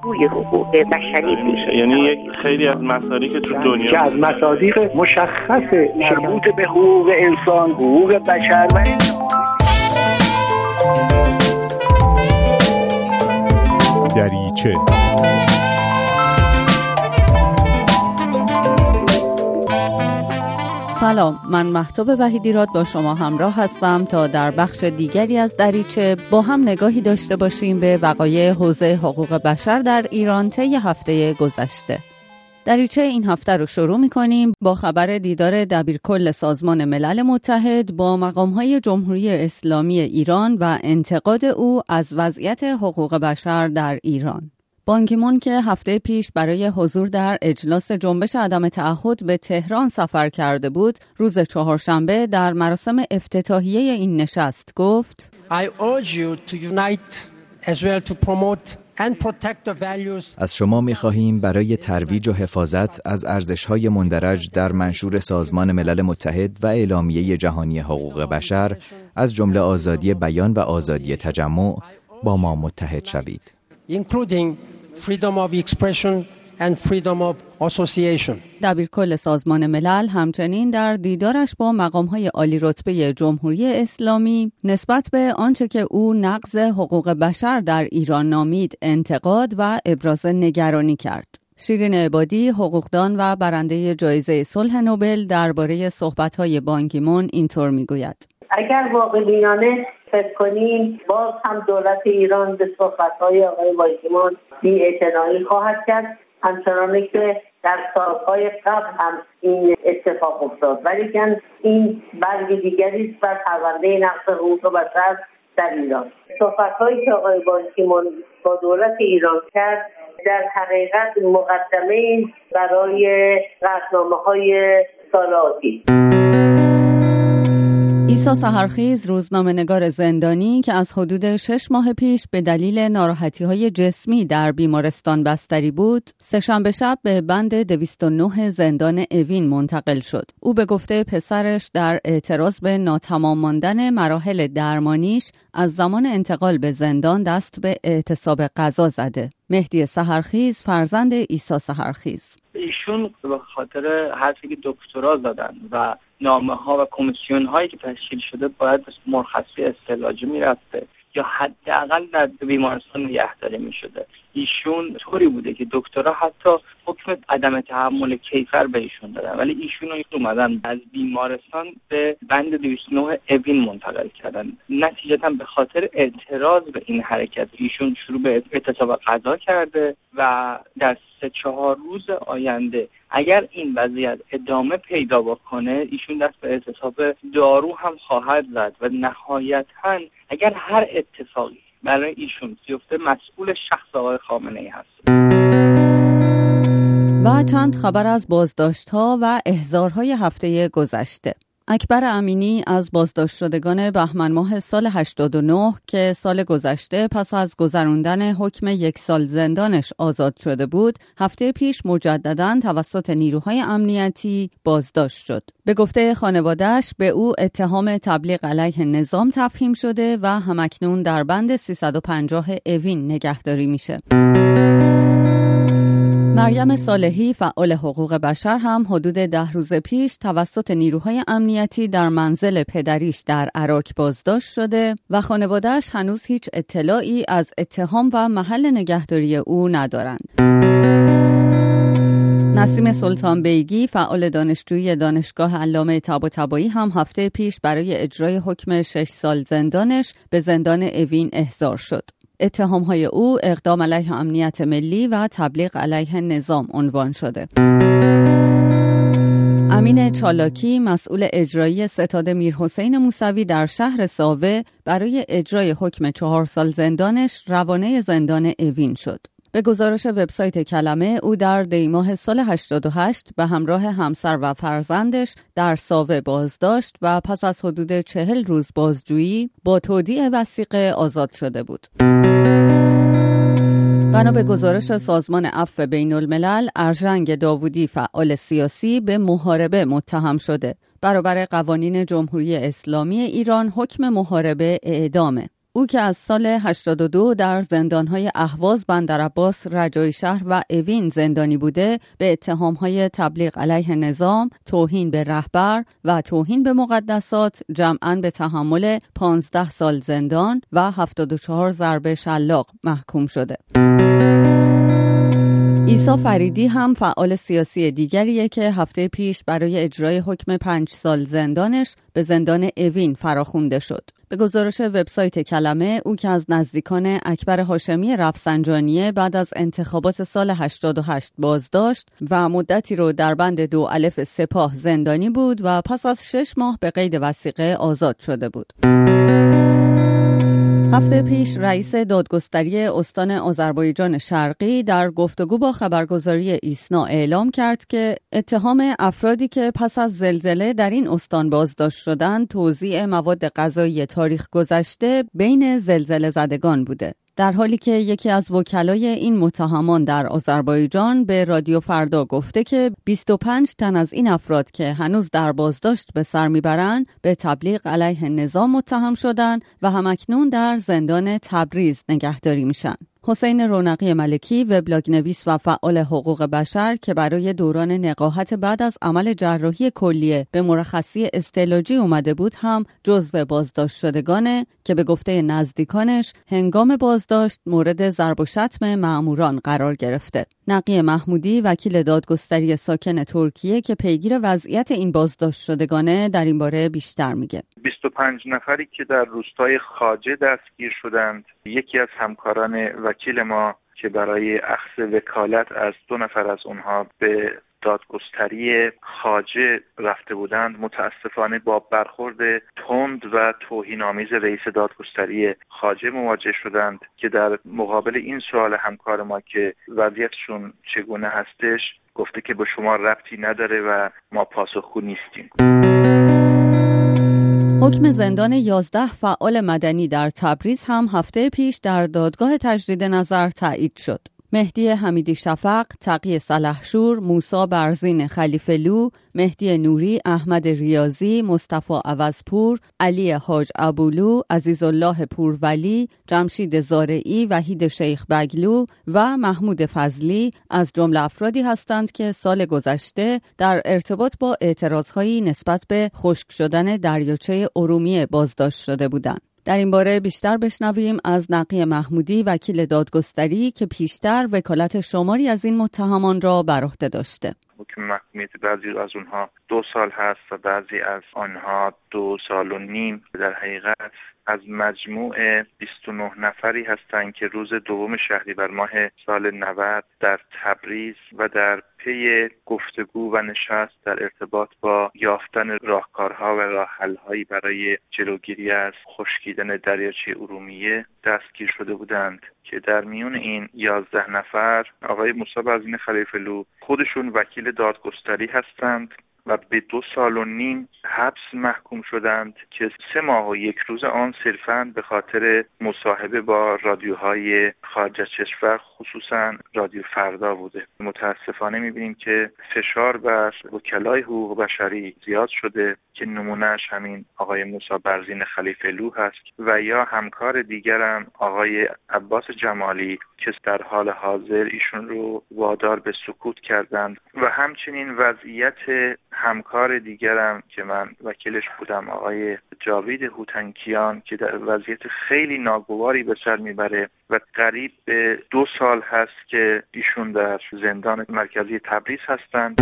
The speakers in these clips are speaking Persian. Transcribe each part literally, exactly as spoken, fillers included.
توی حقوق بشری میشه. یعنی یک خیلی از مصادیق که تو دنیا که از مصادیق مشخص مربوط به حقوق انسان، حقوق بشر و دریچه. سلام، من مهتاب وحیدیراد با شما همراه هستم تا در بخش دیگری از دریچه با هم نگاهی داشته باشیم به وقایع حوزه حقوق بشر در ایران طی هفته گذشته. دریچه این هفته رو شروع می‌کنیم با خبر دیدار دبیرکل سازمان ملل متحد با مقام‌های جمهوری اسلامی ایران و انتقاد او از وضعیت حقوق بشر در ایران. بان کی مون که هفته پیش برای حضور در اجلاس جنبش عدم تعهد به تهران سفر کرده بود، روز چهارشنبه در مراسم افتتاحیه این نشست گفت: I urge you to unite as well to promote and protect the values. از شما می‌خواهیم برای ترویج و حفاظت از ارزش‌های مندرج در منشور سازمان ملل متحد و اعلامیه جهانی حقوق بشر از جمله آزادی بیان و آزادی تجمع با ما متحد شوید. including freedom of expression and freedom of association. دبیرکل سازمان ملل همچنین در دیدارش با مقام‌های عالی رتبه جمهوری اسلامی نسبت به آنچه که او نقض حقوق بشر در ایران نامید انتقاد و ابراز نگرانی کرد. شیرین عبادی، حقوقدان و برنده جایزه صلح نوبل، درباره صحبت‌های بان کی مون اینطور می‌گوید: اگر واقعیانه فکر کنیم باز هم دولت ایران به صحبت‌های آقای بان کی مون بی‌اعتنایی خواهد کرد، همچنانه که در سالهای قبل هم این اتفاق افتاد، ولی که این برگ دیگری است بر پرونده نقض حقوق بشر در ایران. صحبت‌هایی که آقای بان کی مون با دولت ایران کرد در حقیقت مقدمه برای قطعنامه‌های سال آتی. عیسی سحرخیز، روزنامه‌نگار زندانی که از حدود شش ماه پیش به دلیل ناراحتی‌های جسمی در بیمارستان بستری بود، سه‌شنبه شب به بند دویست و نه زندان اوین منتقل شد. او به گفته پسرش در اعتراض به ناتمام ماندن مراحل درمانیش از زمان انتقال به زندان دست به اعتصاب غذا زده. مهدی سحرخیز، فرزند عیسی سحرخیز: ایشون به خاطر حرفی که دکترا زدن و نامه ها و کمیسیون هایی که تشکیل شده باید مرخصی استعلاجی میرفته یا حداقل در بیمارستان نگهداری میشده. ایشون طوری بوده که دکترها حتی حکم عدم تحمل کیفر به ایشون دادن، ولی ایشون رو اومدن از بیمارستان به بند دویست و نه اوین منتقل کردن. نتیجتا به خاطر اعتراض به این حرکت ایشون شروع به اعتصاب غذا کرده و در سه چهار روز آینده اگر این وضعیت ادامه پیدا بکنه ایشون دست به اعتصاب دارو هم خواهد زد و نهایتاً اگر هر اتفاقی برای ایشون بیفته مسئول شخص آقای خامنه‌ای هست. و چند خبر از بازداشت‌ها و احضارهای هفته گذشته. اکبر امینی از بازداشت شدگان بهمن ماه سال هشتاد و نه که سال گذشته پس از گذراندن حکم یک سال زندانش آزاد شده بود، هفته پیش مجدداً توسط نیروهای امنیتی بازداشت شد. به گفته خانواده‌اش به او اتهام تبلیغ علیه نظام تفهیم شده و همکنون در بند سیصد و پنجاه اوین نگهداری میشه. مریم صالحی، فعال حقوق بشر، هم حدود ده روز پیش توسط نیروهای امنیتی در منزل پدریش در عراق بازداشت شده و خانواده‌اش هنوز هیچ اطلاعی از اتهام و محل نگهداری او ندارند. نسیم سلطان بیگی، فعال دانشجوی دانشگاه علامه طباطبایی، هم هفته پیش برای اجرای حکم شش سال زندانش به زندان اوین احضار شد. اتهام‌های او اقدام علیه امنیت ملی و تبلیغ علیه نظام عنوان شده. امین چالاکی، مسئول اجرایی ستاد میرحسین موسوی در شهر ساوه، برای اجرای حکم چهار سال زندانش روانه زندان اوین شد. به گزارش وبسایت کلمه، او در دیماه سال هشتاد و هشت به همراه همسر و فرزندش در ساوه بازداشت و پس از حدود چهل روز بازجویی با تودیع وثیقه آزاد شده بود. بنا به گزارش سازمان عفو بین الملل، ارژنگ داوودی، فعال سیاسی، به محاربه متهم شده. برابر قوانین جمهوری اسلامی ایران حکم محاربه اعدامه. او که از سال هشتاد و دو در زندان‌های اهواز، بندرعباس، رجای شهر و اوین زندانی بوده، به اتهام‌های تبلیغ علیه نظام، توهین به رهبر و توهین به مقدسات جمعاً به تحمل پانزده سال زندان و هفتاد و چهار ضربه شلاق محکوم شده. عیسی فریدی هم فعال سیاسی دیگریه که هفته پیش برای اجرای حکم پنج سال زندانش به زندان اوین فراخوانده شد. به گزارش وبسایت کلمه، او که از نزدیکان اکبر هاشمی رفسنجانیه بعد از انتخابات سال هشتاد و هشت بازداشت و مدتی رو در بند دو الف سپاه زندانی بود و پس از شش ماه به قید وثیقه آزاد شده بود. هفته پیش رئیس دادگستری استان آذربایجان شرقی در گفتگو با خبرگزاری ایسنا اعلام کرد که اتهام افرادی که پس از زلزله در این استان بازداشت شدند توزیع مواد غذایی تاریخ گذشته بین زلزله زدگان بوده. در حالی که یکی از وکلای این متهمان در آذربایجان به رادیو فردا گفته که بیست و پنج تن از این افراد که هنوز در بازداشت به سر میبرند به تبلیغ علیه نظام متهم شدند و همکنون در زندان تبریز نگهداری میشن. حسین رونقی ملکی، وبلاگ نویس و فعال حقوق بشر که برای دوران نقاهت بعد از عمل جراحی کلیه به مرخصی استعلاجی اومده بود، هم جزو بازداشت شدگانه که به گفته نزدیکانش هنگام بازداشت مورد ضرب و شتم مأموران قرار گرفته. نقی محمودی، وکیل دادگستری ساکن ترکیه که پیگیر وضعیت این بازداشت شدگانه، در این باره بیشتر میگه. بیست و پنج نفری که در روستای خواجه دستگیر شدند، یکی از همکاران وکیل ما که برای اخذ وکالت از دو نفر از اونها به دادگستری خواجه رفته بودند، متاسفانه با برخورد تند و توهین‌آمیز رئیس دادگستری خواجه مواجه شدند که در مقابل این سوال همکار ما که وضعیتشون چگونه هستش، گفته که به شما ربطی نداره و ما پاسخگو نیستیم. حکم زندان یازده فعال مدنی در تبریز هم هفته پیش در دادگاه تجدید نظر تایید شد. مهدی حمیدی شفق، تقی سلحشور، موسی برزین خلیفه‌لو، مهدی نوری، احمد ریاضی، مصطفی عوضپور، علی حاج ابولو، عزیزالله پورولی، جمشید زارعی، وحید شیخ بگلو و محمود فضلی از جمله افرادی هستند که سال گذشته در ارتباط با اعتراضهایی نسبت به خشک شدن دریاچه ارومیه بازداشت شده بودند. در این باره بیشتر بشنویم از نقی محمودی، وکیل دادگستری که پیشتر وکالت شماری از این متهمان را بر عهده داشته. حکم محکومیت بعضی از اونها دو سال هست و بعضی از آنها دو سال و نیم. در حقیقت از مجموع بیست و نه نفری هستند که روز دوم شهریور ماه سال نود در تبریز و در پی گفتگو و نشست در ارتباط با یافتن راهکارها و راه حل‌هایی برای جلوگیری از خشکیدن دریاچه ارومیه دستگیر شده بودند که در میون این یازده نفر آقای موسی برزین خلیفه‌لو خودشون وکیل دادگستری هستند و به دو سال و نیم حبس محکوم شدند که سه ماه و یک روز آن صرفاً به خاطر مصاحبه با رادیوهای خارج از کشور، خصوصاً رادیو فردا بوده. متاسفانه می‌بینیم که فشار بر وکلای حقوق بشری زیاد شده که نمونهش همین آقای موسی برزین خلیفه‌لو هست و یا همکار دیگرم آقای عباس جمالی که در حال حاضر ایشون رو وادار به سکوت کردند و همچنین وضعیت همکار دیگرم که من وکیلش بودم آقای جاوید هوتنکیان که در وضعیت خیلی ناگواری به سر میبره و قریب به دو سال هست که ایشون در زندان مرکزی تبریز هستند.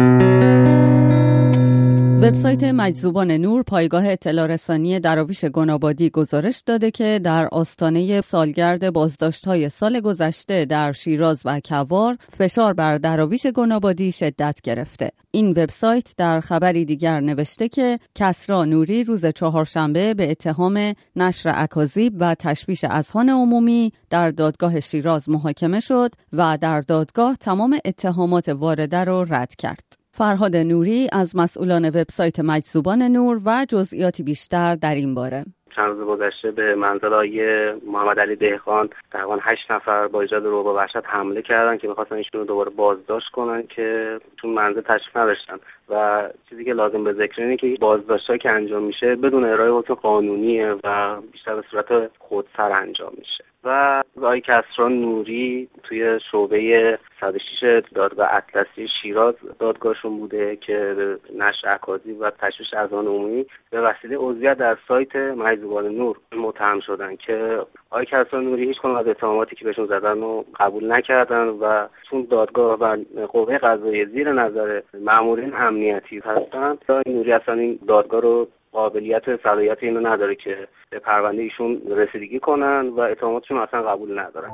وبسایت مجذوبان نور، پایگاه اطلاع رسانی دراویش گنابادی، گزارش داده که در آستانه سالگرد بازداشت‌های سال گذشته در شیراز و کوار فشار بر دراویش گنابادی شدت گرفته. این وبسایت در خبری دیگر نوشته که کسری نوری روز چهارشنبه به اتهام نشر اکاذیب و تشویش اذهان عمومی در دادگاه شیراز محاکمه شد و در دادگاه تمام اتهامات وارده را رد کرد. فرهاد نوری از مسئولان وبسایت مجذوبان نور و جزئیاتی بیشتر در این باره. چند روز گذشته به منزل آقای محمد علی دهقان تقریبا هشت نفر با ایجاد رعب و وحشت حمله کردن که می‌خواستن ایشون رو دوباره بازداشت کنن که چون منزل تشریف نداشتن و چیزی که لازم به ذکر اینه که بازداشت‌هایی که انجام میشه بدون ارائه حکم قانونیه و بیشتر به صورت خودسر انجام میشه. و آقای کسری نوری توی شعبه صد و شش دادگاه اطلسی شیراز دادگاهشون بوده که نشر اکاذیب و تشویش اذهان عمومی به وسیله عضویت در سایت محیزوبان نور متهم شدن که آقای کسری نوری هیچ کدوم از اتهاماتی که بهشون زدن رو قبول نکردن و چون دادگاه و قوه قضاییه زیر نظر مامورین امنیتی هستن، آقای نوری اصلا این دادگاه رو قابلیت صلاحیت اینو نداره که به پرونده ایشون رسیدگی کنن و اتهاماتشون اصلا قبول ندارن.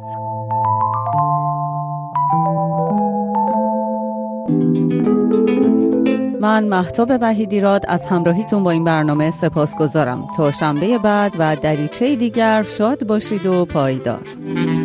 من مهتاب وحیدیراد از همراهیتون با این برنامه سپاسگزارم. تا شنبه بعد و دریچه دیگر شاد باشید و پایدار.